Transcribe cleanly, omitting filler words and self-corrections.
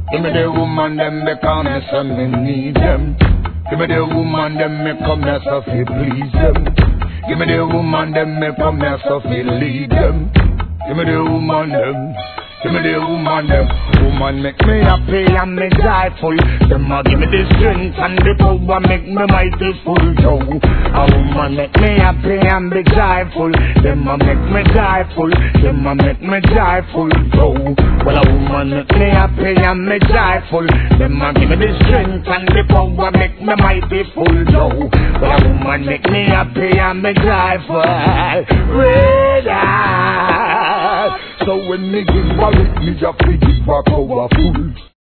Give me the woman them because me say me need them. Give me the woman them me come here so fi please them. Give me the woman them me come here so fi lead them. Give me the woman them. Give me the woman them. Woman make me happy and me joyful. Them a give me the strength and the power make me mighty full. Yo, a woman make me happy and be joyful. Them a make me joyful. Them a make me joyful. Yo, well a woman make me happy and me joyful. Them a give me the strength and the power make me mighty full. Yo, well a woman make me happy and me joyful. So when me give her it, me just give her powerful.